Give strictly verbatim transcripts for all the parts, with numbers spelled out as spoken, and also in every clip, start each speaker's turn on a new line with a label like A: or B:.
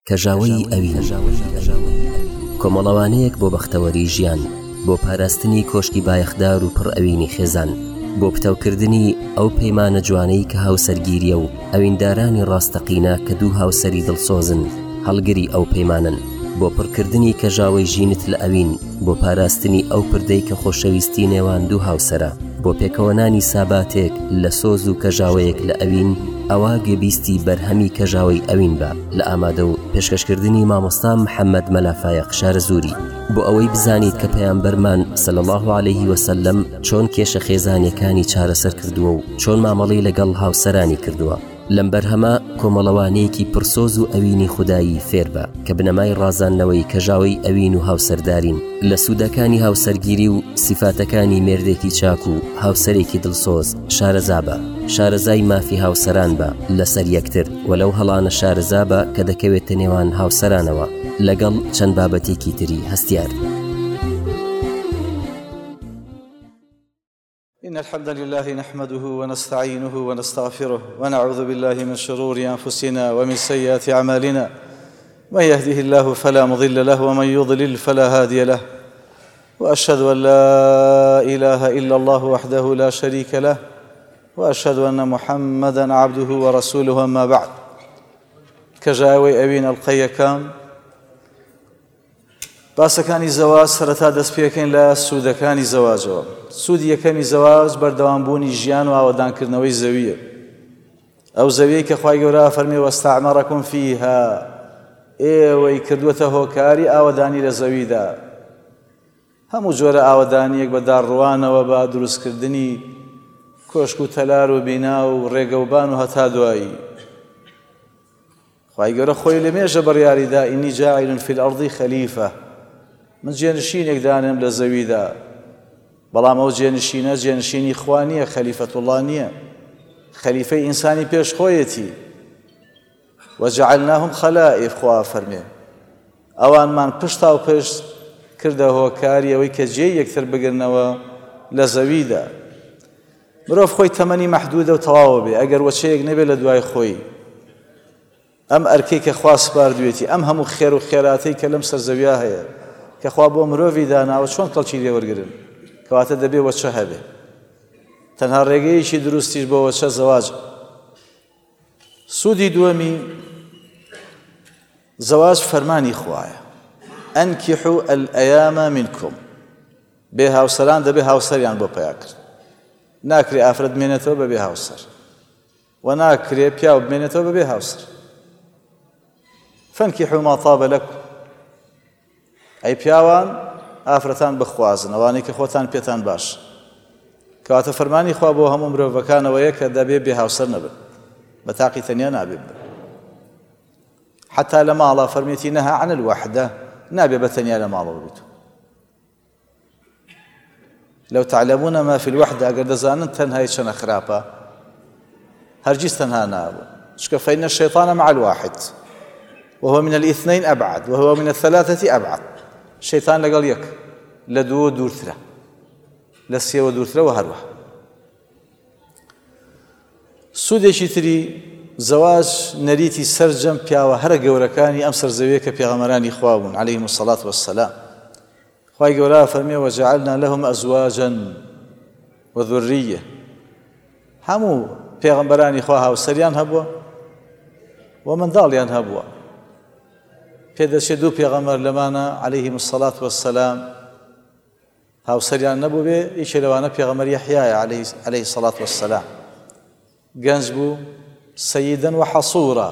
A: کەژاوەی ئەوین کۆمەڵەوانەیەک بۆ بەختەوەری ژیان، بۆ پاراستنی کۆشکی بایەخدار و پڕ ئەوینی خێزان، بۆ پتەوکردنی ئەو پەیمانە جوانەی کە هاوسەرگیریە و ئەویندارانی ڕاستەقینە کە دوو هاوسەری دڵسۆزن هەڵگری ئەو پەیمانن، بۆ پڕکردنی کەژاوەی ژینت لە ئەوین، بۆ پاراستنی ئەو پردەی کە خۆشەویستی نێوان دوو هاوسەرە، بۆ پێکەوەنانی ساباتێک لە سۆز و کەژاوەیەک لە ئەوین، ئەوا گوێبیستی بەرهەمی کەژاوەی ئەوین بە لە ئامادە و پێشکەشکردنی مامۆستا محەممەد مەلافایەق شارەزووری، بۆ ئەوەی بزانیت کە پەیامبەرمان صلی الله عليه وسلم چۆن کێشە خێزانیەکانی چارەسەر کردووە و چۆن مامەڵەی لەگەڵ هاوسەرانی کردووە. لەم بەرهەمە کۆمەڵەوانەیەکی پرسۆز و ئەوینی خودایی فێر بە کە بنەمای ڕازاندنەوەی کەژاوەی ئەوین و هاوسەردارین، لە سوودەکانی هاوسەرگیری و سیفاتەکانی مێردێکی چاک و هاوسەرێکی دڵسۆز شارەزا بە، شارەزای مافی هاوسەران بە لەسەر یەکتر، وەلەو هەڵانە شارەزا بە کە دەکەوێتە نێوان هاوسەرانەوە لەگەڵ چەند بابەتێکی تری هەستیار.
B: إن الحمد لله نحمده ونستعينه ونستغفره ونعوذ بالله من شرور أنفسنا ومن سيئات أعمالنا، من يهده الله فلا مضل له ومن يضلل فلا هادي له، وأشهد أن لا إله إلا الله وحده لا شريك له، وأشهد أن محمدا عبده ورسوله. أما بعد، كجاوي أبين القيكام باسەکانی زەواج سەرەتا دەست پێکەین لە سوودەکانی زەواجەوە. سوودی یەکەمی زەواج بەردەوامبوونی ژیان و ئاوەدانکردنەوەی زەویە، ئەو زەویەی کە خوای گەورە فەرمی وەستەعمەرەکم فیها، ئێوەی کردووەتە هۆکاری ئاوەدانی لە زەویدا. هەموو جۆرە ئاوەدانیەک بە داڕوانەوە بە دروستکردنی کۆشک و تەلار و بینا و ڕێگەوبان و هەتا دوایی. خوای گەورە خۆی لە مێژە بڕیاریدا ئینی جاعیل فی الأرض خەلیفە، من جێنشینێک دانم لە زەویدا، بەڵام ئەو جێنشینە جێنشینی خوا نییە، خەلیفەت وڵڵا نییە، خەلیفەی ئینسانی پێش خۆیەتی. وەجەعەلناهم خەلائف، خوا فەرمێ ئەوانمان پشتا و پشت کردە هۆکاری ئەوەی کە جێی یەکتر بگرنەوە لە زەویدا. مرۆڤ خۆی تەمەنی مەحدودە و تەواوە بێ، ئەگەر وەچەیەک نەبێت لە دوای خۆی، ئەم ئەرکەی کە خوا سپاردوێتی، ئەم هەموو خێر و خێراتەی کە لەم سەر زەویا هەیە کە خوا بۆ مرۆڤی داناوە، چۆن کەڵکی لێوەرگرن؟ کەواتە دەبێ وەچە هەبێ. تەنها ڕێگەیەکی دروستیش بۆ وەچە زەواج. سوودی دووەمی زەواج فەرمانی خوایە، ئەنکیحوا الئەیامە منکم، بێ هاوسەران دەبێ هاوسەریان بۆ پیا کرد. ناکرێ ئافرەت بمێنێتەوە بەبێ هاوسەر، و ناکرێ پیاو بمێنێتەوە بەبێ هاوسەر. فەنکیحوا ما طاب لەکم، ئەی پیاوان ئافرەتان بخوازن ئەوانەی کە خۆتان پێتان باش. کەواتە فەرمانی خوا بۆ هەموو مرۆڤەکانەوەیە کە دەبێ بێ هاوسەر نەبن، بە تاقی تەنیا نابێ بن. حتا لە ماڵە فەرمیێتی نەها عن الوەحدە، نابێ بە تەنیا لە ماڵەوە بیت. لەو تعلمون ما في الوحدة، ئەگەر دەزانن تەنهایی چەنە خراپە، هەرگیز تەنها نابن، چونکە فإن الشيطان مع الواحد وهو من الاثنين أبعد وهو من الثلاثة أبعد. شيطان لەگەڵ یەک لە دووە دوورترە، لە سێوە دوورترە و هەروە. سوودێکی تری زەواج نەریتی سەرجەم پیاوە هەرە گەورەکانی ئەم سەرزەویە کە پێغەمبەرانی خوا بوون عەلەیهیم الصەلاة وەسسەلام. خوای گەورە فەرمێ وەجەعەلنا لەهم ئەزواجا وذوریە، هەموو پێغەمبەرانی خوا هاوسەریان هەبووە و منداڵیان هەبووە. پێدەچێت دوو پێغەمبەر لەمانە عەلەیهیم الصەلاة وەسسەلام هاوسەریان نەبوو بێ، یەکێ لەوانە پێغەمبەر یەحیایە عەلەیهی الصەلاة وەسسەلام. گەنج بوو، سەیدەن و حەسوورە،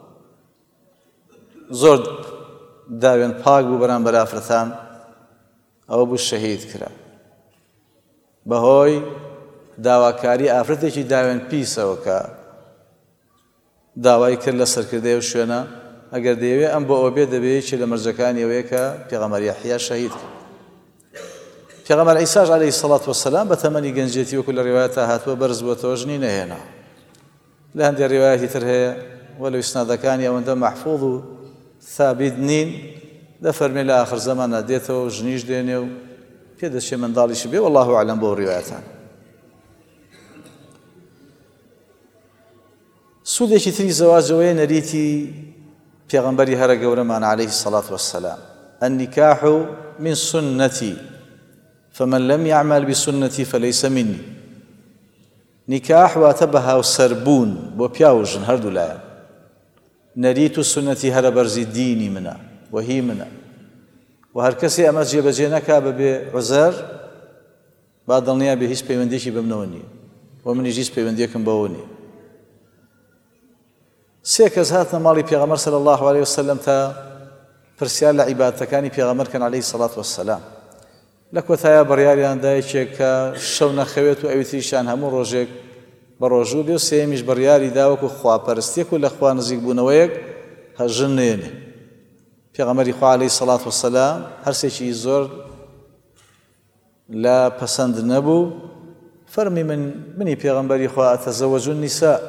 B: زۆر داوێن پاک بوو بەرامبەر ئافرەتان، ئەوە بوو شەهید کرا بەهۆی داواکاری ئافرەتێکی داوێن پیسەوە کە داوای کرد لە سەرکردەی و شوێنە. ئەگەر دەیەوێ ئەم بۆ ئەوە بێ دەبێت چی لە مەرجەکانی ئەوەیە کە پێغەمبەر یەحیا شەهید کرد. پێغەمبەر عیساش عەلەیهی الصەلاة وەسسەلام بە تەمەنی گەنجێتی وەکو لە ڕیوایەتە هاتووە بەرز بووەتەوە، ژنی نەهێنا. لە هەندێک ڕیوایەتی تر هەیە وەلو ئیسنادەکانی ئەوەندە مەحفوظ و ثابت نین، دەفەرمێ لە ئاخر زەمانە دێتەوە و ژنیش دێنێ و پێدەچێ منداڵیشی بێ، والله ئەعلەم بۆ ڕیوایەتان. سوودێکی تری زەواجەوەیە نەریتی پێغەمبەری هەرە گەورەمان عليه الصلاة والسلام النكاح من سنتي فمن لم يعمل بسنتي فليس مني نكاح واتە بە هاوسەربوون بۆ پیا و ژن هەردوو لایەن نەریت و سنەتی هەرە بەرزی دینی منە وەهی منە و هەر کەسێ ئەمە جێبەجێ نەکا بەبێ عوزەر با دڵنیا بێ هیچ پەیوەندیشی بەمنەوە نییە و منیش هیچ پەیوەندیەکم بەوە نییە. سێ کەس هاتنە ماڵی پێغەمبەر صلی الله عليه وسلم تا پرسیار لە عیبادەتەکانی پێغەمبەرکەن عليه الصلاة والسلام. لە کۆتایە بڕیاریان دا یەکێک کە شەو نەخەوێت و ئەویتریشان هەموو ڕۆژێک بە ڕۆژوو بێ و سێمیش بڕیاری دا وەکو خواپەرستێک و لە خوا نزیک بوونەوەیەک هەژن نێنێ. پێغەمبەری خوا عليه الصلاة والسلام هەرسێکی زۆر لا پەسەند نەبوو فەرمی من منی پێغەمبەری خوا ئەتەزەوەج النساء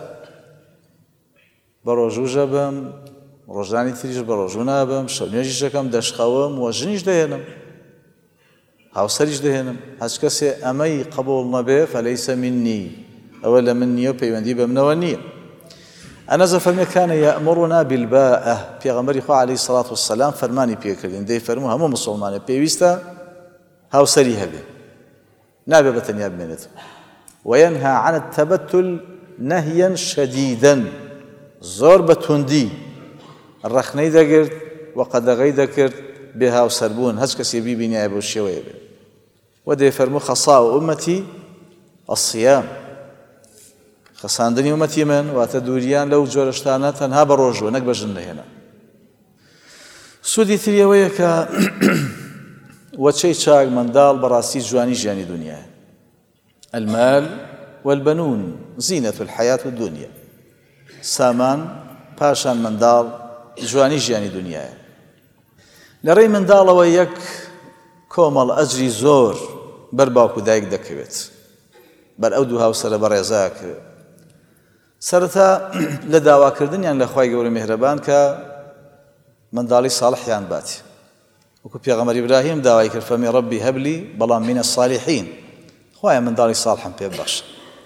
B: بە ڕۆژوو ژەبم ڕۆژانی تریش بە ڕۆژوو نابم شەو نوێژیش دەکەم دەشخەوم و ژنیش دەهێنم هاوسەریش دەهێنم هەچ کەسێ ئەمەی قبوڵ نەبێ فەلەیسە منی ئەوە لە من نییە و پەیوەندی بە منەوە نییە. ئەنەزە فەرمێ کانە یەئمڕنا بالباءة پێغەمبەری خوا عليه الصلاة والسلام فەرمانی پێکردین دەی فەرموو هەموو موسڵمانێک پێویستە هاوسەری هەبێ نابێ بەتەنیا بمێنێت وينهى عن التبتل نهيا شديدا زۆر بە توندی ڕەخنەی دەگرت و قەدەغەی دەکرد بێ هاوسەربوون هەچ کەسێ بیبینایە بەو شێوەیە بێ و دەی فەرموو خەساء ئومەتی الصیام خەساندنی ئومەتی من واتە دووریان لەو جۆرە شتانە تەنها بە ڕۆژوە نەک بە ژن دەهێنا. سوودی تریەوەیە کە وەچەی چاک منداڵ بەڕاستی جوانی ژیانی دنیایە. المال والبنون زینة الحياة الدنيا سامان پاشان منداڵ جوانی ژیانی دنیایە. لە ڕێی منداڵەوە یەک کۆمەڵ ئەجری زۆر بەر باوک و دایک دەکەوێت بەر ئەو دوو هاوسەرە بەڕێزاکەوێت. سەرەتا لە داواکردنیان لە خوای گەورە میهرەبان کە منداڵی ساڵحیان باتی وەکو پێغەمبەر ئیبراهیم داوای کرد فەرمی ڕەبی هەبلی بەڵام منە الصالحین خوایە منداڵی ساڵحم پێ ببەخشە.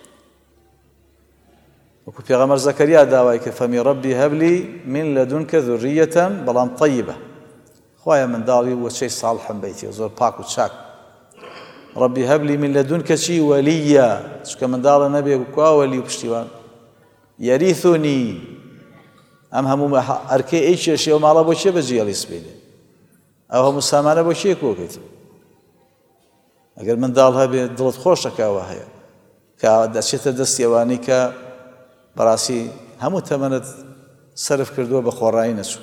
B: وەکو پێغەمبەر زەکەریا داوای کرد فەرمی ڕەبی هەبلی من لەدونکە ذوریەتەن بەڵام طەیبە خوایە منداڵی وەچەی ساڵحم بیتێ زۆر پاک و چاک. ڕەبی هەبلی من لەدونکە چی وەلیە چکە منداڵە نەبێ کوا وەلی و پشتیوان یەریثونی ئەم هەموو ئەرکەی ئەی کێشێ و ماڵە بۆ چێ بەجێڵی سپێنێ ئەو هەموو سامانە بۆ چێ کۆکەیت ئەگەر منداڵ هەبێت دڵت خۆشەکەوە هەیە کە دەچێتە دەستی ئەوانەی کە بەڕاستی هەموو تەمەنت سەرف کردووە بە خۆڕایی نەچوو.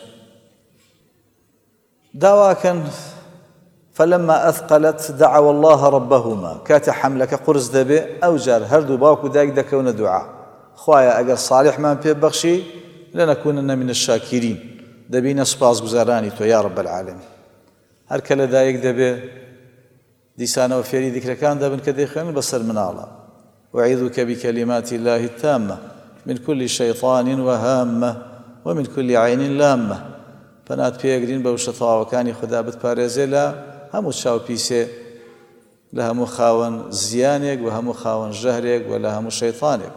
B: داواکەن فلما أثقلت دعوا الله ربهما کاتە حەملەکە قورس دەبێ ئەو جار هەردوو باوک و دایک دەکەونە دوعا خوایە ئەگەر صالحمان پێ بەخشی لەنەکونە من الشاکرین دەبینە سوپاسگوزارانی تۆ یا رب العالمین. هەر کە لە دایک دەبێ دیسانەوە فێری دیکرەکان دەبن کە دەیخوێنن بەسەر مناڵە وأعوذ بكلمات الله التامة من كل شيطان وهامة ومن كل عين لامة پەنات پێگرین بەو شەتاوەکانی خوددا بتپارێزێ لە هەموو چاوپیسێ لە هەموو خاوەن زیانێک و هەموو خاوەن ژەهرێک و لە هەموو شەیطانێک.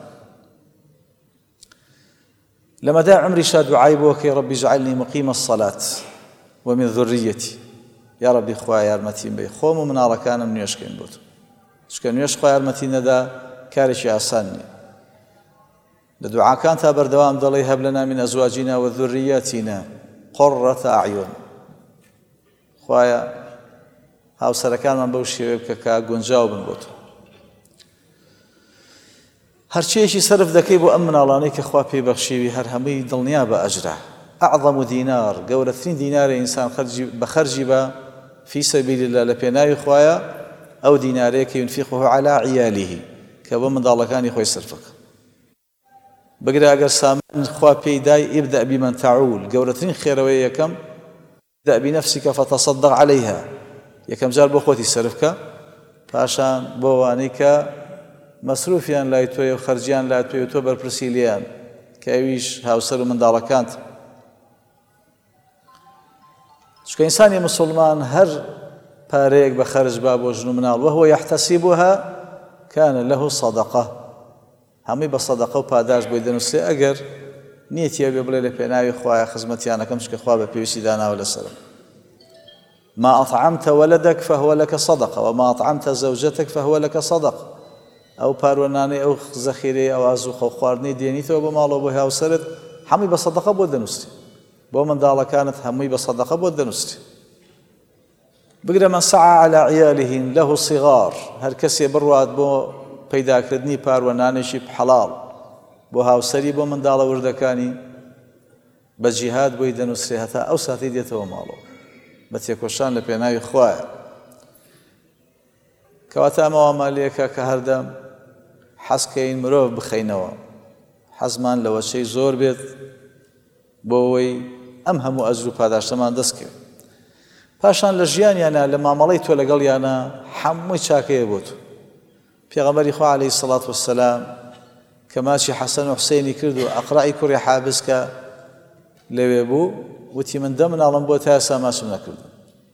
B: لەمەدا عمریشا دوعای بۆ کەی ڕەبی اجعلنی مقیم الصلاة ومن ذريتي یا ڕەبی خوا یارمەتیم بێ خۆم و مناڵەکانم نوێشکەین بۆ تۆ چکە نوێش خوا یارمەتی نەدا کارێکی ئاسان نییە. لە دوعاکان تا بەردەوام دەڵێ هەب لەنا من ئەزواجینا وذرياتنا قڕة ئەعیون خوایە هاوسەرەکانمان بەو شێوەیە بکە کە گونجاو بن بۆ تۆ. هەرچیەکی سەرف دەکەی بۆ ئەم مناڵانەی کە خوا پێی بەخشیوی هەر هەمووی دڵنیا بە ئەجرە. ئەعظەم و دینار گەورەترین دینارە ئینسان بە خەرجی بە فی سەبیل الله لە پێناوی خوایە ئەو دینارەیە کە ينفقه على عیالیه کە بۆ منداڵەکانی خۆی سەرفەکە. بگرە ئەگەر سامان خوا پێی دای ئیبدە بیمەن تەعول گەورەترین خێرەوەی یەکەم ابدأ بنفسك فتصدق عليها یەکەم جار بۆ خۆتی سەرفکە پاشان بۆ وانەی کە مەسروفیان لای تۆیە و خەرجیان لای تۆیە و تۆ بەرپرسی لێیان کە ئەویش هاوسەر و منداڵەکانت. چکە ئینسانی موسڵمان هەر پارەیەک بە خەرج با بۆ ژن و مناڵ وهو يحتسبها كان له صدقة هەمووی بە سەدەقە و پاداش بۆی دەنووسێ ئەگەر نیەتی بێ بڵێ لە پێناوی خوایە خزمەتیانەکەم چکە خوا بە پێویستی داناوە لەسەرم. ما أطعمت ولدك فهو لك صدقة وما أطعمت زوجتك فهو لك صدقة. أو پاروانانەی ئەو زەخیرەی ئەو ئازوخە و خواردنەی دێنیتەوە بە ماڵەوە بۆ هاوسەرت هەمووی بە سەدەقە بۆ دەنووسی، بۆ منداڵەکانت هەمووی بە سەدەقە بۆ دەنووسی. بگرە من سعى على عياله له صغار، هەر کەسێ بڕوات بۆ پەیداکردنی پاروانانێکی حەڵاڵ بۆ هاوسەری بۆ منداڵە وردەکانی بە جیهاد بۆی دەنووسێ هەتا ئەو ساتی دێتەوە ماڵەوە بە تێکۆشان لە پێناوی خوایە. کەواتە ئەمەوە مالیەکە کە هەردەم حەزکەین مرۆڤ بخەینەوە، حەزمان لە وەچەی زۆر بێت بۆ ئەوەی ئەم هەموو ئەجر و پاداشتەمان دەستکەوێت. پاشان لە ژیانیانە لە مامەڵەی تۆ لەگەڵیانە هەمووی چاکەیە بۆ تۆ. پێغەمبەری خوا عەلەیهی سەڵات وەسەلام کە ماچی حەسەن و حوسەینی کرد و ئەقڕای کوڕی حابس کە لەوێ بوو وتی من دە مناڵم بۆ تا ئێستا ماچم نەکردم.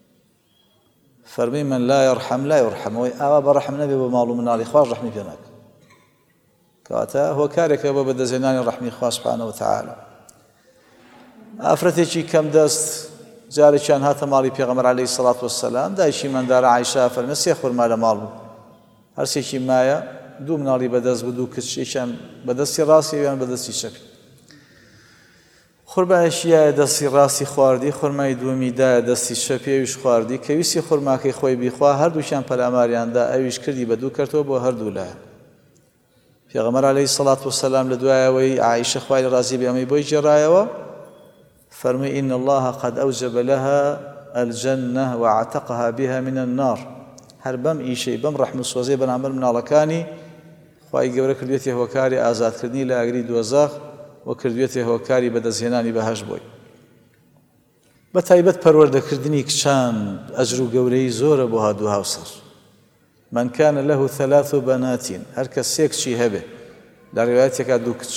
B: فەرمی من لا يرحم لا يرحم، ئەوەی ئاوا بەڕەحم نەبێ بۆ ماڵ و مناڵی خوا ڕەحمی پێ ناکە. کەواتە هۆکارێکە بۆ بەدەستهێنانی ڕەحمی خوا سوبحانەهو وتەعالا. ئافرەتێکی کەم دەست جارێکیان هاتە ماڵی پێغەمبەر عەلەیهی سەڵات وەسەلام، دایکی منداڕە عایشا فەرمێ سێ خورما لە ماڵ بوو، هەرسێکی مایە، دوو مناڵی بەدەست بوو، دوو کچێکیان بەدەستی ڕاستی یان بەدەستی چەپی. خورمایەکیایە دەستی ڕاستی خواردی، خورمای دووەمی دایە دەستی چەپی ئەویش خواردی، کە ویستی خورماکەی خۆی بیخوا هەردووکیان پەلاماریاندا ئەویش کردی بە دوو کردەوە بۆ هەردوو لایە. پێغەمبەر عەلەیهی سەڵات وەسەلام لە دوایەوەی عایشە خوای ڕازی بێ ئەمەی بۆی جێڕایەوە فەرمووی إن الله قد أوجب لها الجنة وعتقها بها من النار. هەر بەم ئیشەی بەم ڕەحم و سۆزەی بەرامبەر مناڵەکانی خوای گەورە کردوێتە هۆکاری ئازادکردنی لە ئاگری دۆزەخ و کردوێتە هۆکاری بەدەستهێنانی بەهەشت بۆی. بە تایبەت پەروەردەکردنی کچان ئەجر و گەورەی زۆرە بۆ هادوو هاوسەر. من كان له ثلاث بنات، هەر کەس سێ کچی هەبێ، لە ڕێوایەتێکا دوو کچ،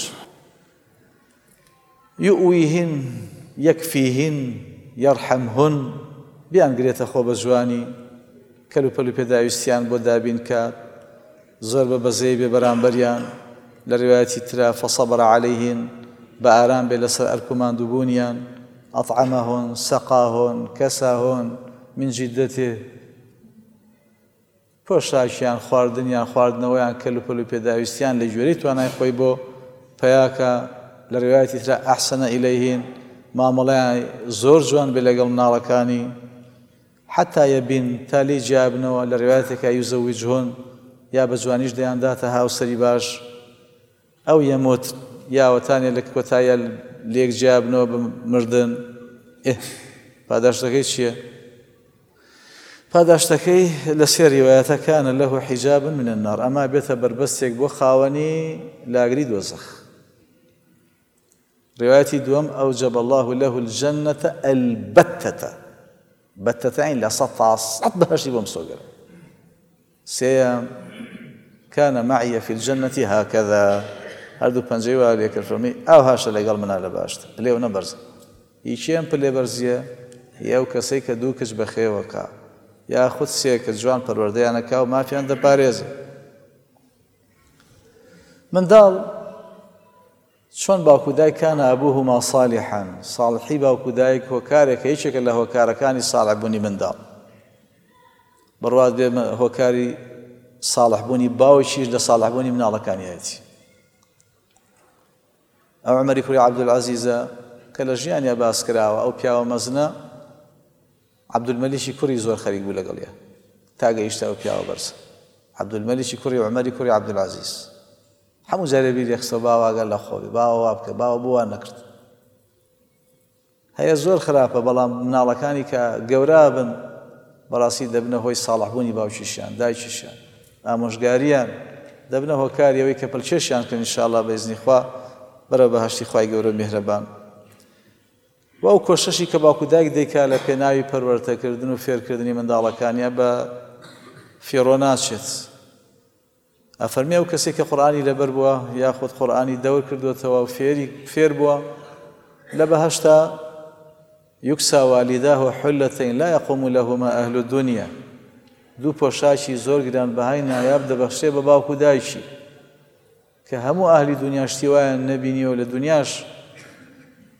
B: يؤويهن يكفيهن يرحمهن، بیانگرێتە خۆ بە جوانی کەلوپەل و پێداویستیان بۆ دابین کات، زۆر بە بەزەی بێ بەرامبەریان. لە ڕێوایەتی ترا فصبر عليهن، بە ئارام بێ لەسەر ئەرک و ماندووبوونیان. أطعمهن سقاهن كساهن من جدته، پۆشاکیان خواردنیان خواردنەوەیان کەلوپەل و پێداویستیان لە گوێرەی توانای خۆی بۆ پیاکە. لە ڕێوایەتی ترا ئەحسەنە ئیلەیهن، مامەڵەیان زۆر جوان بێ لەگەڵ مناڵەکانی. حتا یەبین، تا لێی جیابنەوە. لە ڕێوایەتێکا یوزەویجهن، یا بە جوانیش دەیانداتە هاوسەری باش. ئەو یەموت، یاوەتانێ لە کۆتایە لێک جیابنەوە بە مردن. ئێ پاداشتەکەی چییە؟ پاداشتەکەی لە سێ ڕیوایەتەکانە لەه حیجاب من النار، ئەما بێتە بربەستێک بۆ خاوەنی لاگری دۆزەخ. روايتي دوم أوجب الله له الجنة البتة، بتتين لا سطع سط بهاشي بمسوقر. سيام كان معي في الجنة هكذا، هردو بنجيوا عليك الفرمي أو هاش اللي قال منا لباشت اللي هو نبرز يشيم بلي برزية ياو كسيك دوكش بخيوكا يا خود سيك جوان پرورديانا كاو ما في عند باريزة من دال شون باوكو داي كان أبوهما صالحا، صالحي باوكو دايك هوكارك هيشك اللي هوكاركاني صالح بني من دال برواد بي هوكاري صالح بني باوشيش لصالح بني من الله كان يأتي. أو عمر كوري عبد العزيز كالجيان يا باسكراوة أو بياو مزنا عبد الملك كوري زور خريق بلا قليا تاقا يشتاو بياو برس عبد الملك كوري وعمر كوري عبد العزيز حمو جاربير يخصو باوا قال له خوبي باوا وابك باوا بوا نكرت هيا زور خرافة بلا من الله كاني كقورابا براسي دبنا هوي صالح بني باوشيشان دايشيشان ئامۆژگاریان دەبنە هۆکاریەوەی کە پەلکێشیان کرد ئینشاءالله بەئیزنی خوا بەرە بەهەشتی خوای گەورە میهرەبان. و ئەو کۆشەشی کە باوکو دایک دەیکا لە پێناوی پەروەردەکردن و فێرکردنی منداڵەکانیە بە فێڕۆ ناچێت. ئەفەرمێ ئەو کەسێک کە قورئانی لەبەر بووە یاخود قورئانی دەور کردوێتەوە و فێری فێر بووە لە بەهەشتا یوکسا والداه حلتين لا يقوم لهما أهل الدنيا، دوو پۆشاکی زۆر گرانبەهای نایاب دەبەخشێ بە باوکو دایکی کە هەموو ئاهلی دنیاشتی وایان نەبینیەوە لە دنیاش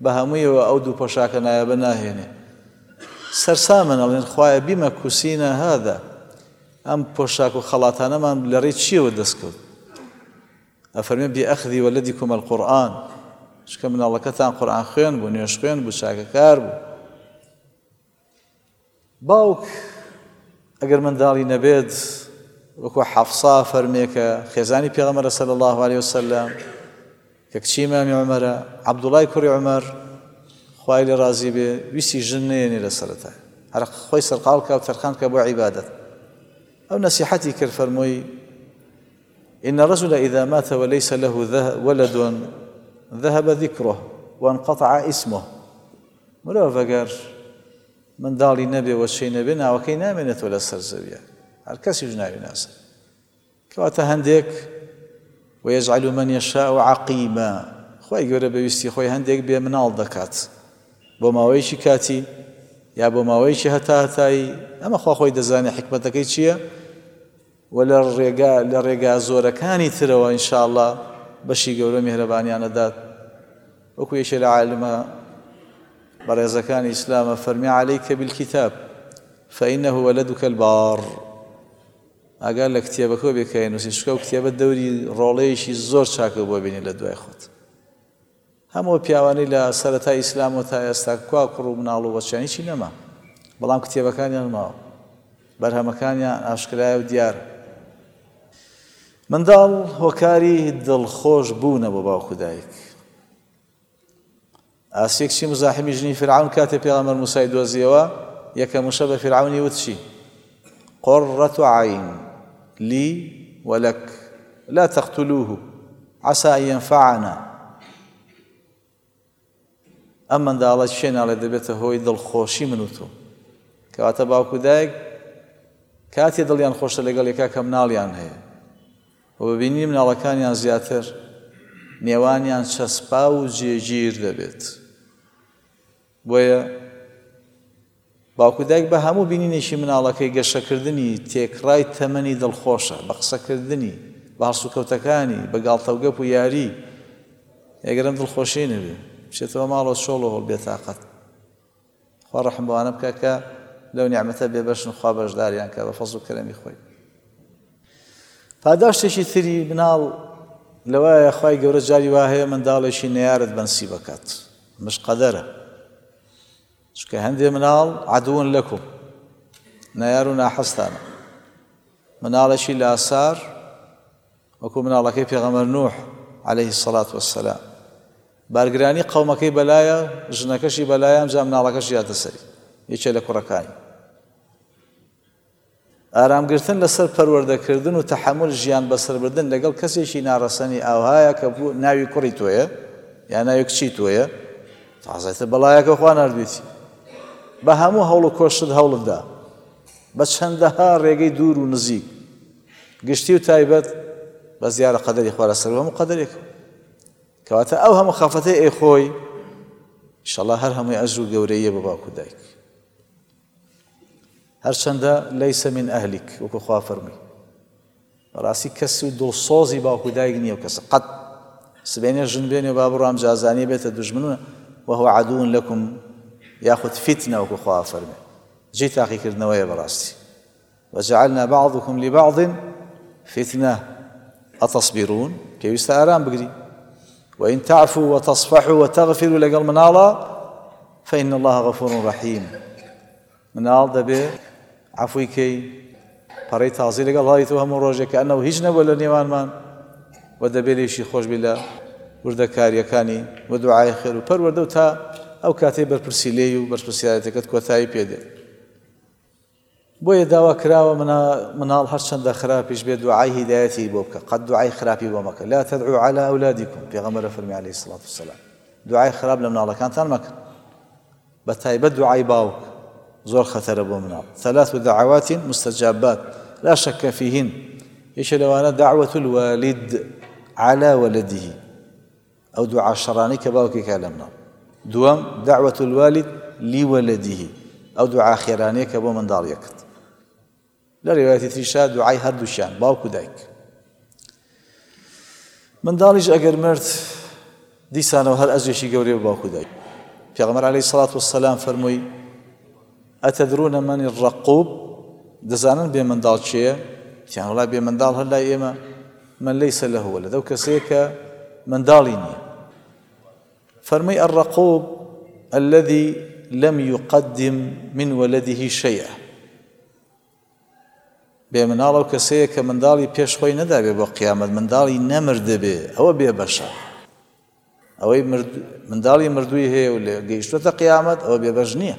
B: بە هەموویەوە ئەو دوو پۆشاکە نایابە ناهێنێ سەرسامن ئەڵێن خوایە بیمە کوسینە هذا ئەم پۆشاک و خەڵاتانەمان لە ڕێی چیەوە دەستکەوت ئەفەرمێ بئەخذی وەلەدیکم القورئان چکە مناڵەکەتان قورئان خوێن بوو نوێژ خوێن بوو چاکەکار بوو باوک ئەگەر منداڵی نەبێت وەکو حەفسا فەرمێ کە خێزانی پێغەمبەرە صلی الله عليه وسلم کە کچی مامی عومەرە عەبدوڵای کوڕی عومەر خوای لێ ڕازی بێ ویستی ژن نێنێ لە سەرەتای هەر خۆی سەرقاڵ کە و تەرخان کە بۆ عیبادەت ئەو نەسیحەتی کرد فەرمووی إن الرجل إذا مات وليس له ولد ذهب ذكره وانقطع اسمه مرۆڤ ئەگەر منداڵی نەبێ وەچەی نەبێ ناوەکەی نامێنێتەوە لە سەر زەویە هەر کەسیش ناوی ناسە کەواتە هەندێک ويجعل من يشاء عقيما خوای گەورە بەویستی خۆی هەندێک بێ مناڵ دەکات بۆ ماوەیەکی کاتی یا بۆ ماوەیەکی هەتا هەتایی ئەمە خوا خۆی دەزانێت حکمەتەکەی چییە و لە ڕێگا لە ڕێگا زۆرەکانی ترەوە ئینشاءالله بەشی گەورە میهرەبانیانەدات وەکو یەکێ لە عالمە بەڕێزەکانی ئیسلامە فەرمی عەلەیکە بالکیتاب فإنه ولدك البار ئەگەر لە کتێبەکە بێکە نووسی شکە و کتێبە دەوری ڕۆڵەیەکی زۆر چاکە بۆ بینی لە دوای خۆت هەموو پیاوانەی لە سەرەتای ئیسلام و تا ئێستا کوا کوڕ و مناڵ و وەچانی چی نەما بەڵام کتێبەکانیان ماوە بەرهەمەکانیان ئاشکرایە و دیارە منداڵ هۆکاری دڵخۆش بوونە بۆ باوکو دایک ئاسیە کچی مزاحمی ژنی فرعون کاتێ پێغەمبەر موسای دۆزیەوە یەکەم وشە بە فرعونی وت چی قرة عين لي ولك لا تقتلوه عسى أن ينفعنا ئەم منداڵە چێ ناڵێ دەبێتە هۆی دڵخۆشی من و تۆ کەواتە باوکو دایک کاتێ دڵیان خۆشە لەگەڵ یەکا کە مناڵیان هەیە و ببینی مناڵەکانیان زیاتر نێوانیان چەسپا و جێگیر دەبێت بۆیە باوکو دایک بە هەموو بینینێکی مناڵەکەی گەشەکردنی تێکڕای تەمەنی دڵخۆشە بە قسەکردنی بە هەڵسوکەوتەکانی بە گاڵتەوگەپ و یاری ئەگەرم دڵخۆشی نەبێ بچێتەوە ماڵەوە شۆڵە هەڵ بێتاقەت خوا ڕەحم بەوانە بکە کە لەو نیعمەتە بێبەشن خوا بەشداریان کە بە فەزڵ و کەرەمی خۆی پاداشتێکی تری مناڵ لەوایە خوای گەورە جاری وا هەیە منداڵێکی نەیارت بەنسی بکات مش قەدەرە چکە هەندێ مناڵ عەدوون لەکم نەیار و ناحەستانە مناڵێکی لە ئاسار وەکو مناڵەکەی پێغەمبەر نوح عەلەیهی السەڵات وەسسەلام بارگرانی قەومەکەی بەلایە ژنەکەشی بەلایە ئەمجا مناڵەکەشی هاتە سەری یەکێ لە کوڕەکانی ئارامگرتن لەسەر پەروەردەکردن و تەحەمل ژیان بەسەربردن لەگەڵ کەسێکی ناڕەسەنی ئاوهایە کە بوو ناوی کوڕی تۆیە یا ناوی کچی تۆیە تازەتە بەڵایەکە خوا ناردوێتی بە هەموو هەوڵ و کۆشت هەوڵتدا بە چەندەها ڕێگەی دوور و نزیک گشتی و تایبەت بە زیارە قەدەری خوا لەسەر هەموو قەدەرێک کەواتە ئەو هەموو خەفەتەی ئەی خۆی ئینشەڵڵا هەر هەمووی ئەجر و گەورەیە بە باوکو دایک هەرچەندە لەیسە من ئەهلیک وەکو خوا فەرمووی بەڕاستی کەسی و دڵسۆزی باوکو دایک نییە و کەسە قەت سبێنێ ژن بێنێ و با بڕام جازانی بێتە دوژمنە وهو عەدوون لەکم یاخود فتنە وەکو خوا فەرمووی جێی تاقیکردنەوەیە بەڕاستی وجعلنا بعضكم لبعض فتنة أتصبرون پێویستە ئارام بگری وإن تعفوا وتصفحوا وتغفروا لەگەڵ مناڵە فإن الله غفور رحيم مناڵ دەبێ عەفوی کەی پەڕەی تازی لەگەڵ هەڵیتەوە هەموو ڕۆژێک کە ئەنەوە هیچ نەبووە لە نێوانمان و دەبێ لێشی خۆش بێ لە وردەکاریەکانی و دوعای خێر و پەروەردە و تا ئەو کاتەی بەرپرسی لێی و بەرپرسیارەتەکەت کۆتایی پێدێ بۆیە داوا کراوە مناڵ هەرچەندە خراپیش بێ دوعای هیدایەتی بۆ بکە قەت دوعای خراپی بۆ مەکە لا تدعوا على أولادكم پێغەمبەر فەرمی عەلەیهی السەڵات وەسسەلام دوعای خراپ لە مناڵەکانتان مەکە بە تایبەت دوعای باوک زۆر خەتەرە بۆ مناڵ ثلاث دعوات مستجابات لا شك فيهن یەکێ لەوانە دعوة الوالد على ولده ئەو دوعا شەڕانەی کە باوکی کا لە مناڵ دووەم دعوة الوالد لولده ئەو دوعا خێرانەیە کە بۆ منداڵیەکەت لە ڕێوایەتی تریشا دوعای هەردووشیان باوک و دایک منداڵیش ئەگەر مرد دیسانەوە هەر ئەجرێکی گەورەی بە باوک و دایک پێغەمبەر عەلەیهی سەڵات وەسەلام فەرمووی ئەتەدرونە مەنی الرەقوب دەزانن بێ منداڵ کێیە؟ تیان وەڵا بێ منداڵ هەر لای ئێمە من لەیسە لەهو وەلەد، ئەو کەسەیە کە منداڵی نییە. فەرمووی الرەقوب الذي لم يقدم من ولده شيئا، بێ مناڵ ئەو کەسەیە کە منداڵی پێش خۆی نەدابێ بۆ قیامەت، منداڵی نەمردە بێ، ئەوە بێ بەشە. ئەوەی منداڵی مردووی هەیە و لێ گەیشتوتە قیامەت، ئەوە بێ بەش نییە.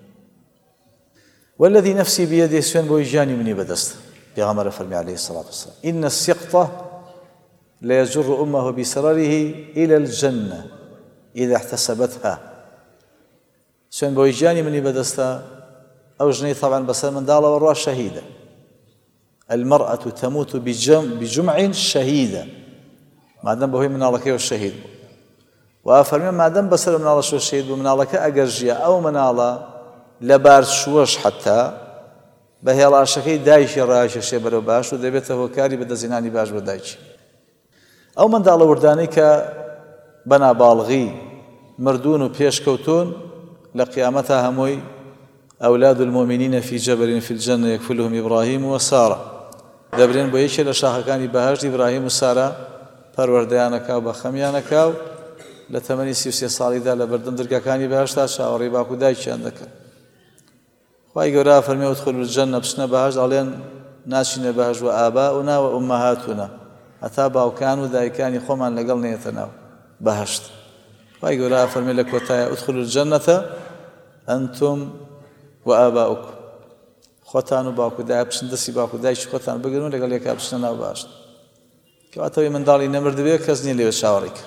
B: والذي نفسي بيده سوێن بۆی ژیانی منی بەدەستە. پێغەمبەر فەرمی عەلەیهی سەڵات وەسەلام إن السقط ليجر أمه بسرره إلى الجنة إذا احتسبتها. سوێن بۆی ژیانی منی بەدەستە، ئەو ژنەی طبعا بەسەر منداڵەوە ڕوا شەهیدە. المرأة تموت بجمع شهيدة، مادام بەهۆی مناڵەکەیەوە شەهید بوو. و فەرمێ مادام بەسەر مناڵەشەوە شەهید بوو، مناڵەکە ئەگەر ژیە ئەو مناڵە لە بارچووەش حتا بە هێڵاشەکەی دایکی ڕایکێشێ بەرەو باش و دەبێتە هۆکاری بەدەستهێنانی باش بە دایکی. ئەو منداڵە وردانەی کە بە ناباڵغی مردوون و پێشکەوتون لە قیامەتە هەمووی ئەولاد المؤمنین فی جەبل فی الجنة یەکفلهم ئیبراهیم وسارە، دەبرێن بۆ یەکێ لە شاخەکانی بەهەشت ئیبراهیم و سارە پەروەردەیانەکا و بە خەمیانەکا و لە تەمەنی سی و سێ ساڵیدا لە بەردەم دەرگاکانی بەهەشتا چاوەڕێی باوک و دایکیان دەکەن. خوای گەورە فەرمێ ادخلوا الجنة، بچنە بەهەشت، ئەڵێن ناچینە بەهەشت و ئاباؤنا و ئومەهاتونا، هەتا باوکان و دایکانی خۆمان لەگەڵ نێتە ناو بەهەشت. خوای گەورە فەرمێ لە کۆتایە ادخلوا الجنة ئەنتم وآباؤكم، خۆتان و باوک و دایک بچن دەستی باوک و دایکی خۆتان بگرن و لەگەڵ یەکا بچنە ناو بەهەشت. کەواتەوەی منداڵی نەمردبێ کەس نییە لێوێ چاوەڕێی کرد.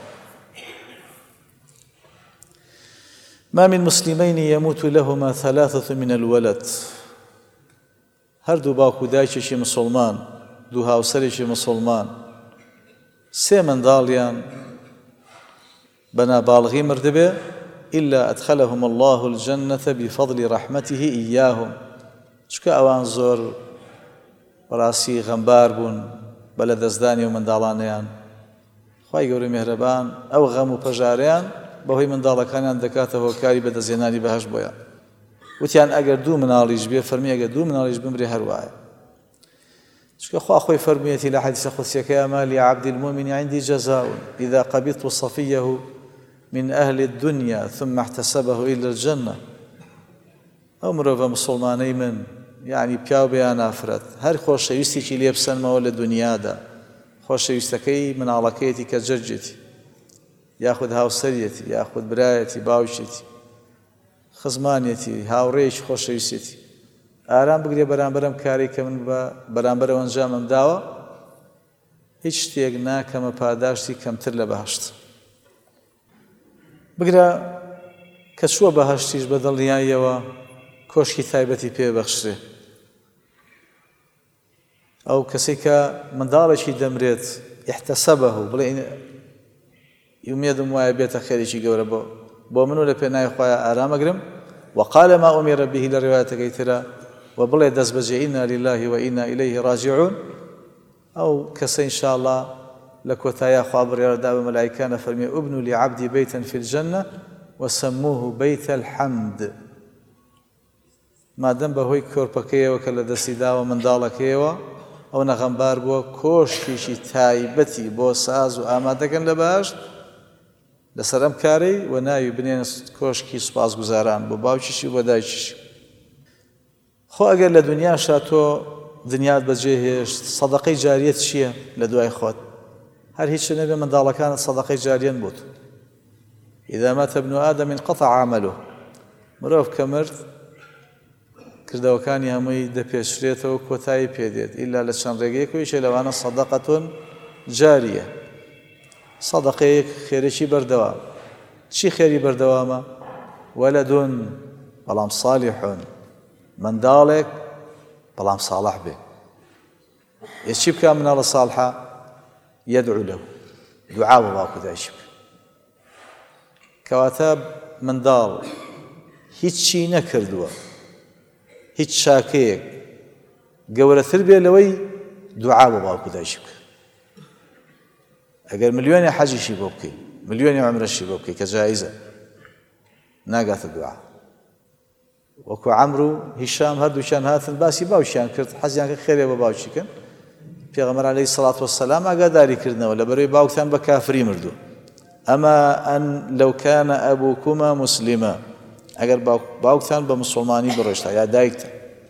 B: ما من مسلمين يموت لهما ثلاثة من الولد، هەردوو باوک و دایکێکی مسلمان، دوو هاوسەرێکی مسلمان، سێ منداڵیان بە ناباڵغی مردبێ إلا أدخلهم الله الجنة بفضل رحمته إياهم، چکە ئەوان زۆر بەڕاستی غەمبار بوون بە لە دەستدانی و منداڵانیان. خوای گەورە میهرەبان ئەو غەم و پەژاریان بەهۆی منداڵەکانیان دەکاتە هۆکاری بەدەستهێنانی بەهەشت بۆیان. وتیان ئەگەر دوو مناڵیش بێ، فەرمی ئەگەر دوو مناڵیش بمرێ هەروایە، چکە خوا خۆی فەرموویەتی لە حەدیثە قودسیەکەی ما لعبد المؤمن عندي جزاء إذا قبضت صفيه من أهل الدنيا ثم احتسبه إلى الجنة. ئەو مرۆڤە مسڵمانەی من، یعنی پیاو بەیان ئافرەت، هەر خۆشەویستێکی لێ بسەنمەوە لە دنیادا، خۆشەویستەکەی مناڵەکەیەتی کە جەرجێتی، یاخود هاوسەریەتی، یاخود برایەتی، باوکێتی، خزمانێتی، هاوڕێیەکی خۆشەویستێتی، ئارام بگرێ بەرامبەرم کاری کە من بە بەرامبەرەوە ئەنجامم داوە، هیچ شتێک ناکەمە پاداشتی کەمتر لە بەهەشت. بگرە کە چووە بەهەشتیش بە دڵنیاییەوە کۆشکی تایبەتی پێبەخشرێ. ئەو کەسێک کە منداڵێکی دەمرێت احتسبه، بڵێ ئومێدم وایە بێتە خێرێکی گەورە بۆ بۆ من و لە پێناوی خوایە ئارامەگرم. وقال ما أمر به لە ڕێوایەتەکەی ترە، و بڵێ دەست بەجێ ئینا لله وئینا إليه راجعون. ئەو کەسە ئینشاءالله لە کۆتاییە خوا بڕیارەدا بە مەلایکانە فەرمێ ابنوا لعبدي بيتا في الجنة وسموه بيت الحمد. مادەم بەهۆی کۆرپەکەیەوە کە لە دەستی داوە منداڵەکەیەوە ئەو نەغەمبار بووە، کۆشکێکی تایبەتی بۆ ساز و ئامادەکەن لە بەهەشت لەسەر ئەم کارەی، و ناوی بنێنە کۆشکی سوپاسگوزاران بۆ باوکیشی و بۆ دایکیشی. خۆ ئەگەر لە دنیاشا تۆ دنیات بەجێهێشت، سەدەقەی جاریەت چییە لە دوای خۆت؟ هەر هیچ نەبێ منداڵەکانت سەدەقەی جاریەن بوت. إذا مات ابن آدم انقطع عمله، مرۆڤ کە مرد کردەوەکانی هەمووی دەپێچرێتەوە، کۆتایی پێدێت ئیلا لە چەند ڕێگەیەکەویشە، لەوانە سەدەقەتون جاریە، سەدەقەیەک خێرێکی بەردەوام. چی خێری بەردەوامە؟ وەلەدون، بەڵام صالحون، منداڵێک بەڵام ساڵح بێ. چی بکە مناڵە ساڵحە؟ يدعو له، دوعا بۆ باوک و دایکی بکە. کەواتە منداڵ هیچی نەکردووە، هیچ شاکەیەک گەورەتر بێ لەوەی دوعا بۆ باوک و دایکی بکە. ئەگەر ملیۆنی حەجیشی بۆ بکەی، ملیۆنی عومرەشی بۆ بکەی کە جایزە، ناگاتە دوعا. وەکو عەمر و هیشام هەردووکیان هاتن باسی باوکیان کرد حەزیان کرد خێرێ بە باوکیکن. پێغەمبەر عەلەیهی سەڵات وەسەلام ئاگاداری کردنەوە لەبەرەوەی باوکتان بە کافری مردووە. ئەما ئەن لەو کانە ئەبووکومە موسلیمە، ئەگەر باوکتان بە موسڵمانی بڕۆیشتا یا دایکتان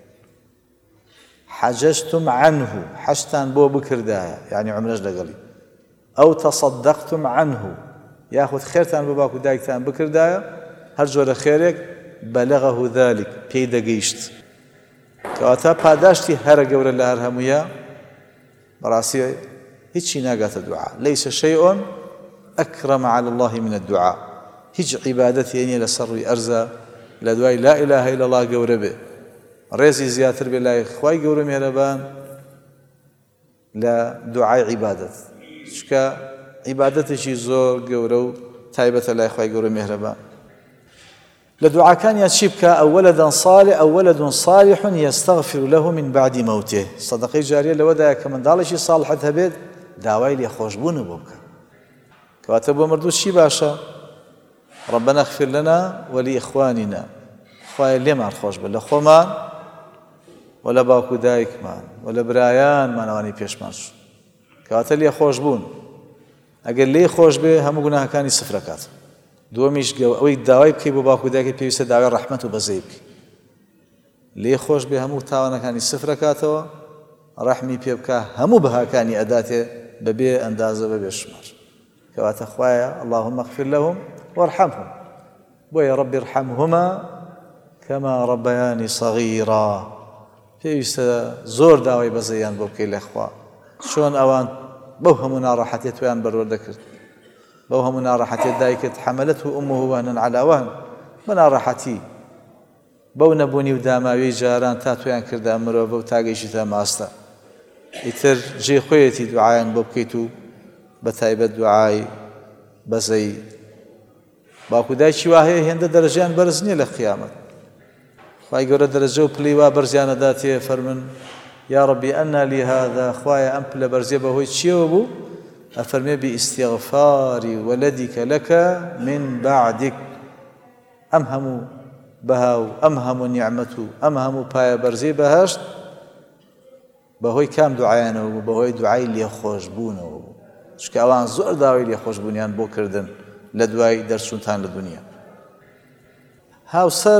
B: حەجەجتم عنه حەجتان بۆ بکردایە یعنی عومرەش لەگەڵی، ئەو تەصەدەقتم عنه یاخود خێرتان بە باوک و دایکتان بکردایە هەر جۆرە خێرێک بەلەغەه ذەلیک پێی دەگەیشت. کەواتە پاداشتی هەرە گەورە لە هەر هەموویە بەڕاستی هیچی ناگاتە دوعا. لەیسە شەیئون ئەکرەمە عەلە الله من الدوعا. هیچ عیبادەتی نییە لەسەر ڕووی ئەرزە لە دوای لا ئیلاهە ئیلا الله گەورە بێ، ڕێزی زیاتر بێ لای خوای گەورە مێرەبان لە دوعای عیبادەت. چکە عیبادەتێکی زۆر گەورە و تایبەتە لای خوای گەورە مێرەبان. لە دوعاکانیان چی بکە؟ ئەو وەلەدەن صالح ئەو وەلەدٌ صالح یەستەغفر له من بعد موته. سەدەقەی جاریە لەوەدایە کە منداڵێکی ساڵحت هەبێت داوای لێخۆشبوون بۆ بکە. کەواتە بۆ مردوو چی باشە؟ ربنا اغفر لنا ولإخواننا، خوایە لێمان خۆش بە لە خۆمان و لە باوک و دایکمان و لە برایانمان ئەوانەی پێشمان چوو. کەواتە لێ خۆش بوون ئەگەر لێ خۆش بێ هەموو گوناهەکانی سفرەکات. دووەمیش ئەوەی داوای بکەی بۆ باوک و دایکت پێویستە داوای ڕەحمەت و بەزەی بکەی. لێ خۆش بێ هەموو تاوانەکانی سفرەکاتەوە، ڕەحمی پێ بکە هەموو بەهاکانی ئەداتێ بەبێ ئەندازە بەبێ شمار. کەواتە خوایە اللهم اغفر لهم وارحمهم، بۆیە ربی ارحمهما كما ربياني صغيرا. پێویستە زۆر داوای بەزەیان بۆ بکەی لە خوا. چۆن ئەوان بەو هەموو ناڕەحەتیە تویان بەروەردە کرد، بەو هەموو ناڕەحەتیە دایکت حەمەلەته ئومه وهنا على وهن، بە ناڕەحەتی بەو نەبوونی و داماوی جاران تا تویان کردە مرۆڤە و تاگەیشی تا ماستە. ئیتر جێ خۆیەتی دوعایان بۆ بکەیت و بە تایبەت دوعای بەزەی. باوک و دایکی وا هەیە هێندە دەرەجەیان بەرز نییە لە قیامەت. خوای گەورە دەرەجە و پلەی وا بەرزیانەداتێ فەرمن یا ربی ئەنا لی هذا، خوایە ئەم پلە بەرزیە بەهۆی چیەوە بوو؟ ئەفەرمێ بئیستیغفاری وەلەدیکە لەکە من بعدک. ئەم هەموو بەها و ئەم هەموو نیعمەت و ئەم هەموو پایە بەرزەی بەهەشت بەهۆی کام دوعایانەوە بوو؟ بەهۆی دوعای لێخۆشبوونەوە بوو. چکە ئەوان زۆر داوای لێخۆشبوونیان بۆ کردن لە دوای دەرچوونتان لە دنیا. هاوسەر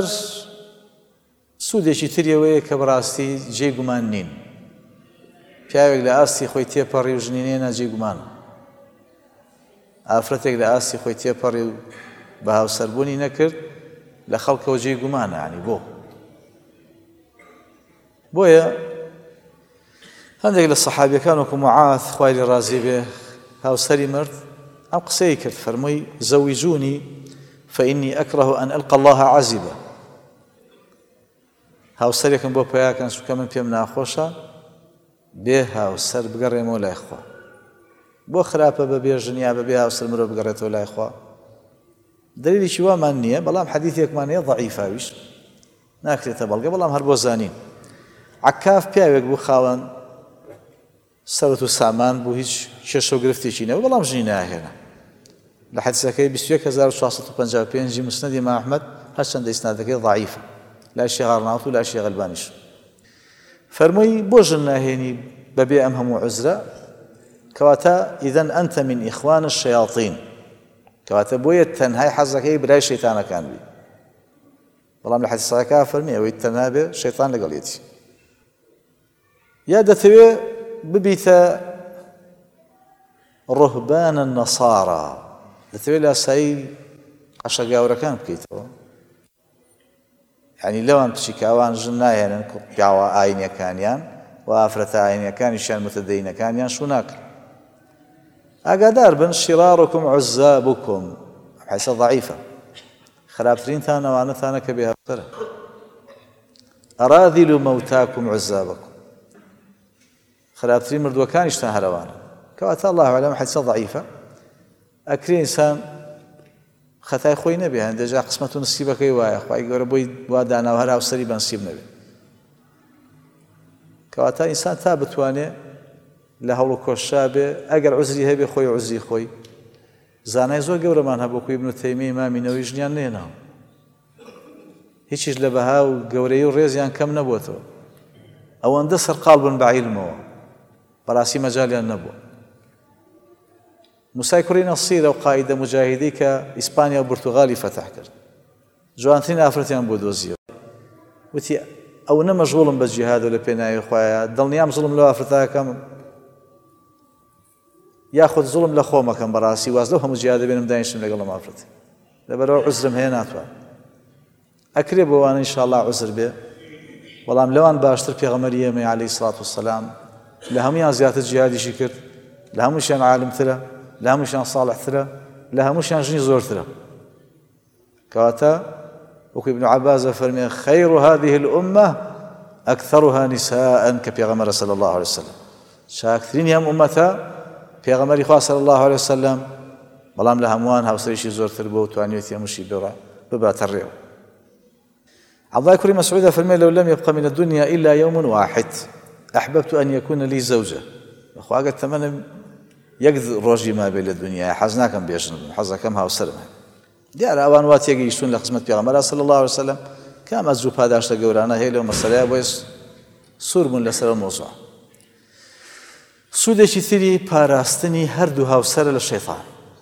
B: سوودێکی تریەوەیە کە بەڕاستی جێگومان نین. پیاوێک لە ئاستی خۆی تێپەڕی و ژنینێنە جێگومانە. ئافرەتێک لە ئاستی خۆی تێپەڕی و بە هاوسەربوونی نەکرد لە خەڵکەوە جێگومانە. ینی بۆ بۆیە هەندێک لە سەحابیەکان وەکو موعاذ خوای لێ ڕازی بێ هاوسەری مرد ئەم قسەی کرد، فەرمووی زەویجونی فإني أكره أن ألقى الله عزبا. هاوسەرێکم بۆ پیاکەن چونکە من پێم ناخۆشە بێ هاوسەر بگەڕێمەوە لای خوا. بۆ خراپە بەبێ ژنیا بەبێ هاوسەر مرۆڤ بگەڕێتەوە لای خوا؟ دلیلیشی وامان نییە، بەڵام حەدیثێکمان هەیە ضەعیفاویش ناکرێتە بەڵگە، بەڵام هەر بۆ زانین. عەکاف پیاوێک بوو خاوەن سەوت و سامان بوو، هیچ کێشە و گرفتێکی نەبوو، بەڵام ژنی ناهێنا. لە حەدیثەکەی بیست و یەک هەزار و چوارسەد و پەنجا و پێنج مسنەدی ئیمام ئەحمەد هەرچەندە ئیسنادەکەی ضەعیفە لای شێخ ئەڕناووت و لای شێخ ئەلبانیش. فەرمووی بۆ ژن ناهێنی بەبێ ئەم هەموو عوزرە؟ کەواتە ئیذەن ئەنتە من ئیخوان الشەیاطین، کەواتە بۆیە تەنهای حەزەکەی برای شەیتانەکان بی. بەڵام لە حەدیثەکە فەرمی ئەوەی تەنها بێ شەیتان لەگەڵیەتی. یا دەتەوێ ببیتە ڕوهبانە نەسارا، دەتەوێت لە ئاسایی قەشە گاورەکان بکەیتەوە. یعنی لەوان پچیکاوان ژن ناهێنن پیاوە ئاینیەکانیان و ئافرەتە ئاینیەکانیشیان متەدەینەکانیان شو ناکرد. ئاگادار بن شیڕارکم عوزابکم، حەدیثە ضەعیفە. خراپترینتان ئەوانەتانە کە بێ هاوسەرە. ئەراذیلو مەوتاکم عوزابکم، خراپترین مردووەکانیشتان هەرەوانە. کەواتە الله ئەعلەم حەدیثە ضەعیفە. ئەکرێ ئینسان خەتای خۆی نەبێ، هەندێجا قسمەت و نسیبەکەی وایە خوای گەورە بۆی وا داناوە هەر هاوسەری بە نسیب نەبێ. کەواتە ئینسان تا بتوانێ لە هەوڵ و کۆشا بێ، ئەگەر عوزری هەبێ خۆی عوزری خۆی. زانای زۆر گەورەمان هەبوو وەکو ئیبن تەیمیە ئیمامی نەووی ژنیان نێناوە، هیچیش لە بەها و گەورەی و ڕێزیان کەم نەبووەتەوە ئەوەندە سەرقاڵ بوون بە عیلمەوە بەڕاستی مەجالیان نەبووە موسای کوڕی نەسیر ئەو قائیدە مجاهیدی کە ئیسپانیا و پورتوغالی فەتح کرد جوانترین ئافرەتیان بۆ دۆزیەوە وتی ئەو نە مەشغوڵم بە جیهاد و لە پێناوی خوایە دڵنیام زوڵم لەو ئافرەتەکەم یاخود زوڵم لە خۆمەکەم بەڕاستی واز لەو هەموو جیهاد دەبێنم دانیشتم لەگەڵ ئەم ئافرەتە لەبەرەوە عوزرم هەیە ناتوانم ئەکرێ بۆوانە ئینشاءالله عوزر بێ بەڵام لەوان باشتر پێغەمبەری ئێمە عەلەیهی سڵات وسەلام لە هەموویان زیاتر جیهادیشی کرد لە هەمووشیان عالمترە لە هەمووشیان ساڵحترە لە هەمووشیان ژنی زۆرترە کەواتە وەکو ابن عباس فەرمێ خەیر هذه الأمة أكثرها نساء کە پێغەمبەرە صلی الله عليه وسلم چاکترینی هەم ئومەتە پێغەمبەری خوا صلی الله عليه وسلم بەڵام لە هەمووان هاوسەرێکی زۆرتر بوو و توانیوێتی هەمووشی بباتە ڕێوە عبد الله كريم مسعود فرمي لو لم يبقى من الدنيا إلا يوم واحد أحببت أن يكون لي زوجة أخوة قلت تمنى يقضي روجي ما بين الدنيا حزناكم بيشن حزكم هاوسرم دیارە ئەوان وا تێگەیشتون لە خزمەت پێغەمبەر صلی الله عليه وسلم کام ئەزوو پاداشتە گەورانە هەیە لەو مەسەلەیە بۆیە سوور بوون لەسەر مۆزوع سوودێکی تری پاراستنی هەردوو هاوسەرە لە شەیطان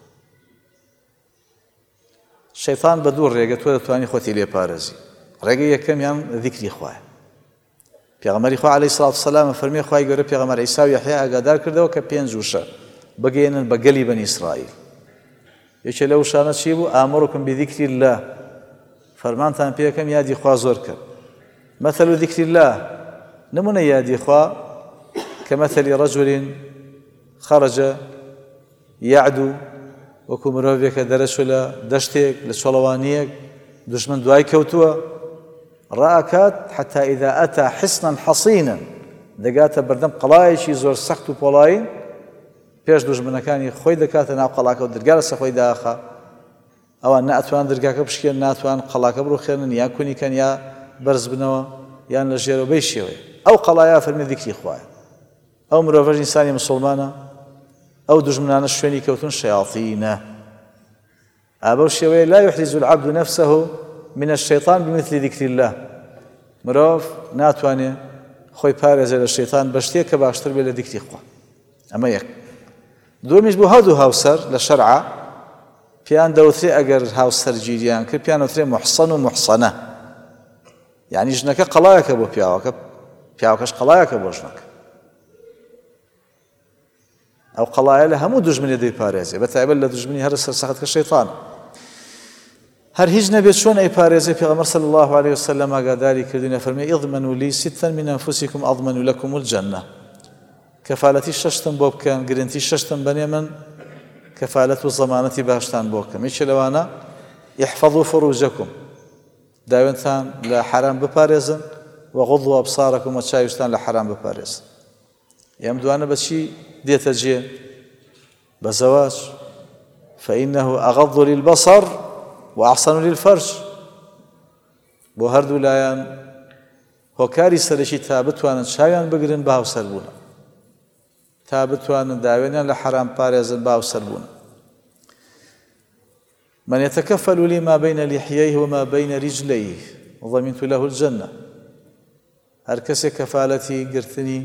B: شەیطان بە دوو ڕێگە تۆ دەتوانی خۆتی لێپارێزی ڕێگەی یەکەمیان ذیکری خوایە پێغەمبەری خوا عەلەیهی سڵات وسەلام فەرمێ خوای گەورە پێغەمبەر عیسا و یەحیا ئاگادار کردەوە کە پێنج وشە بگەێنن بە گەلی بەنی ئیسرائیل یەکێ لەو شانە چی بوو ئامڕکم بذیکری الله فەرمانتان پێەکەم یادی خوا زۆر کرد مەثل ذیکری الله نمونە یادی خوا كمثل رجل خرج يعدو وەکو مرۆڤێکە دەرەچوو لە دەشتێک لە چۆڵەوانیەک دوژمن دوای کەوتووە ڕائەکات حتى إذا أتى حصنا حصينا دەگاتە بەردەم قەڵایەکی زۆر سەخت و پۆڵاین پێش دوژمنەکانی خۆی دەکاتە ناو قەڵاکە و دەرگا لەسەر خۆی داخا ئەوان ناتوان دەرگاکە بشکێن ناتوان قەڵاکە بڕوخێنن یا کونیکەن یا بەرز بنەوە یان لە ژێرەوەی شێوەیە ئەو قەڵایە فەرمی ذیکری خوایە ئەو مرۆڤەش ئینسانی مسڵمانە ئەو دوژمنانە شوێنی کەوتون شەیاطینە ئابە شێوەیە لا يحرز العبد نفسه من الشيطان بمثل ذكر الله مرۆڤ ناتوانێت خۆی پارێزێت لە شەیطان بە شتێک کە باشتر بێت لە ذیکری خوا ئەمە یەک دووەمیش بۆ هەردوو هاوسەر لە شەرعە پیان دەوترێ ئەگەر هاوسەرگیریان کرد پیان دەوترێ موحسەن و موحسەنە یعنی ژنەکە قەڵایەکە بۆ پیاوەکە پیاوەکەش قەڵایەکە بۆ ژنەکە ئەو قەڵایە لە هەموو دوژمنێ دەیپارێزێ بەتایبەت لە دوژمنی هەر سەرسەخت کە شەیطانە هەر هیچ نەبێت چۆن ئەیپارێزێ پێغەمبەر صلی الله عليه وسلم ئاگاداری کردوینە فەرمێ اضمنوا لي ستا من أنفسكم أضمن لكم الجنة کەفالەتی شەشتم بۆ بکەن گرنتی شەشتم بەنێ من کەفالەت و زەمانەتی باشتان بۆ بکەم یەکێ لەوانە احفظوا فروجكم داوێنتان لە حرام بپارێزن وغضوا أبصاركم وچاویشتان لە حرام بپارێزن ئەم دوانە بەچی دێتە جێ بە زەواج فإنه أغض للبصر وأحسن للفرج بۆ هەردوو لایەن هۆکاری سەرەکی تا بتوانن چاویان بگرن بە هاوسەربوون تا بتوانن داوێنیان لە حرام پارێزن بە هاوسەربوون من يتكفل لي ما بين لحييه وما بين رجليه ضمنت له الجنة هەر کەسێک کەفالەتی گرتنی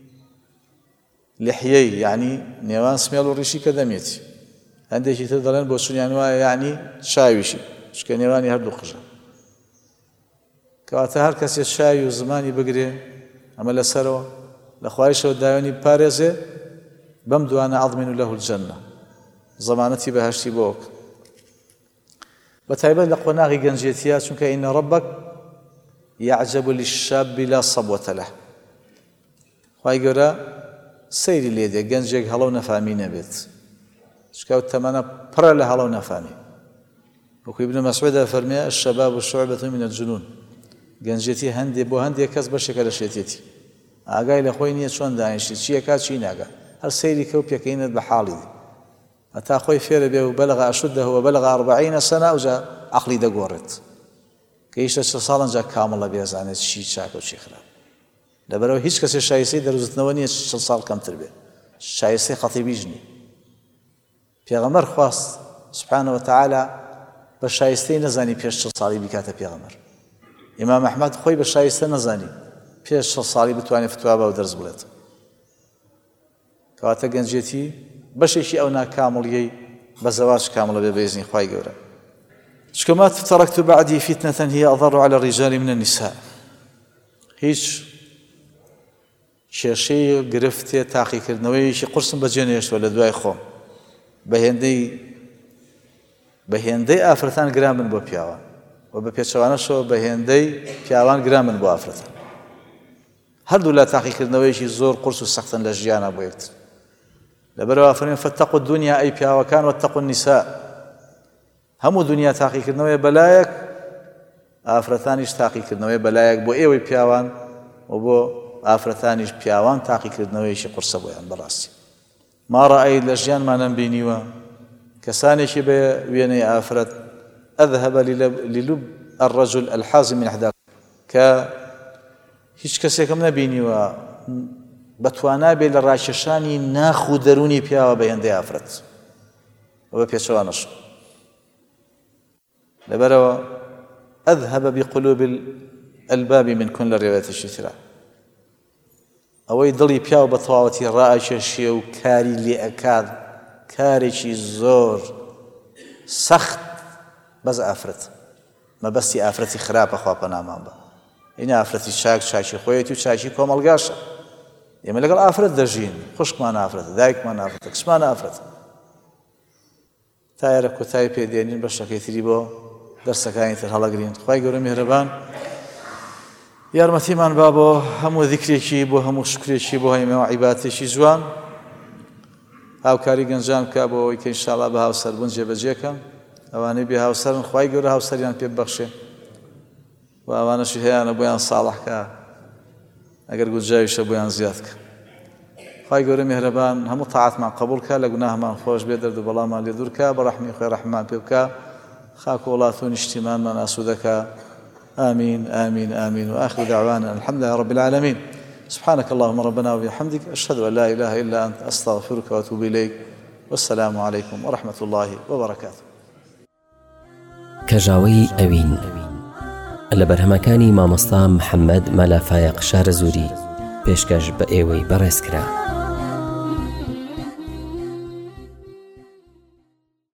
B: لحیەی یعنی نێوان سمێڵ و ڕیشی کە دەمێتی هەندێکی تر دەڵێن بۆ چونیان وایە یعنی چاویشی چکە نێوانی هەردوو قژە کەواتە هەر کەسێک چاوی و زمانی بگرێ ئەمە لەسەرەوە لە خوایشەوە داوێنی پارێزێ بەم دوانە ئەضمن له الجنة زەمانەتی بەهەشتی بۆ وەک بەتایبەت لە قۆناغی گەنجێتیە چونکە ئین ربك يعجب للشاب لا صبوة له خوای گەورە سەیری لێ دێ گەنجێک هەڵە و نەفامی نەبێت چکە ئەو تەمەنە پڕە لە هەڵە و نەفامی وەکو ئیبن مەسعود فەرمێ الشباب شعبة من الجنون گەنجێتی هەندێ بۆ هەندێک کەس بەشێکە لە شێتێتی ئاگای لە خۆی نییە چۆن دانیشتی چیەکات چی ناگات هەر سەیری کە و پێکەینت بە حاڵی دی هەتا خۆی فێرە بێ و بەلغ ئەشودەه وبەلغ ئەربعین سەنە ئەوجا عەقلی دەگۆڕێت کە هیچ چە ساڵ ئەنجا کامڵە بێزانێت چی چاکە و چی خراپ لەبەرەوە هیچ کەسێ شایستەی دەروزتنەوە نییە چل ساڵ کەمتر بێت شایستەی خەتیبیش نییە پێغەمبەر خواست سبحانه وتعالى بە شایستەی نەزانی پێش چل ساڵی بیکاتە پێغەمبەر ئیمام ئەحمەد خۆی بە شایستە نەزانی پێش شەش ساڵی بتوانێت فتوا بە و دەرز بڵێت کەواتە گەنجێتی بەشێکی ئەو ناکامڵیەی بە زەواج کامڵە بێ بە ئیزنی خوای گەورە چکە ما تركت بعدي فتنة هي أضر على الرجال من النساء هیچ کێشەی گرفتێ تاقیکردنەوەیەکی قورسم بەجێنێشتوە لە دوای خۆم بە هێندەی بە هێندەی ئافرەتان گران بن بۆ پیاوان و بە پێچەوانەشەوە بە هێندەی پیاوان گران بن بۆ ئافرەتان هەردوو لە تاقیکردنەوەیەکی زۆر قورس و سەختن لە ژیانە بۆ یەکتر لەبەرەوە فەرمێن فەتەقوا الدونیا ئەی پیاوەکان وەتەقوا النیساء هەموو دنیا تاقیکردنەوەی بەلایەک ئافرەتانیش تاقیکردنەوەی بەلایەک بۆ ئێوەی پیاوان و بۆ ئافرەتانیش پیاوان تاقیکردنەوەیشی قورسە بۆیان بەڕاستی ما ڕائەیت لە ژیانمانەم بینیوە کەسانێکی بە وێنەی ئافرەت ئەذهب للب الرجل الحازم من أحداق کە هیچ کەسێکم نەبینیوە بەتوانا بێ لە ڕاکێشانی ناخ و دەرونی پیاوە بە هێندەی ئافرەت و بە پێچەوانەش لەبەرەوە ئەذهب بقلوب الألباب منكن لە ڕێوەتێکی ترە ئەوەی دڵی پیاو بە تەواوەتی ڕائکێشیە و کاری لێ ئەکات کارێکی زۆر سەخت بەس ئافرەت مەبەستی ئافرەتی خراپە خوا پەنامان بە ئینە ئافرەتی چاک چاکی خۆیەتی و چاکی کۆمەڵگاشە ئێمە لەگەڵ ئافرەت دەژین خوشکمان ئافرەتە دایکمان ئافرەتە کچمان ئافرەتە تا ئێرە کۆتایی پێدێنین بەشەکەی تری بۆ دەرسەکانی تر هەڵەگرین خوای گەورە میهرەبان یارمەتیمان با بۆ هەموو ذیکرێکی بۆ هەموو شکرێکی بۆ هەموو عیبادەتێکی جوان هاوکاری گەنجان بکە بۆ ئەوەی کە ئینشاءڵڵا بە هاوسەربوون جێبەجێکە ئەوانەی بێ هاوسەرن خوای گەورە هاوسەریان پێ ببەخشێ و ئەوانەشی هەیەە بۆیان ساڵحکە ئەگەر گوجاویشە بۆیان زیادکە خوای گەورە میهرەبان هەموو تاعاتمان قبوڵ کە لە گوناهمان خۆش بێ دەرد و بەڵامان لێ دوورکە بە ڕەحمی خۆی ڕەحمان پێ بکە خاک و وڵات و نیشتیمانمان ئاسوودەکە آمين آمين آمين وآخر دعوانا الحمد لله رب العالمين سبحانك اللهم ربنا وبحمدك أشهد أن لا إله إلا أنت أستغفرك وأتوب إليك والسلام عليكم ورحمة الله وبركاته
A: كجاوي أوين لبرهمكاني مامۆستا محەممەد مەلافایەق شارەزووری پێشکەش بە ئێوەی بەڕێزکرا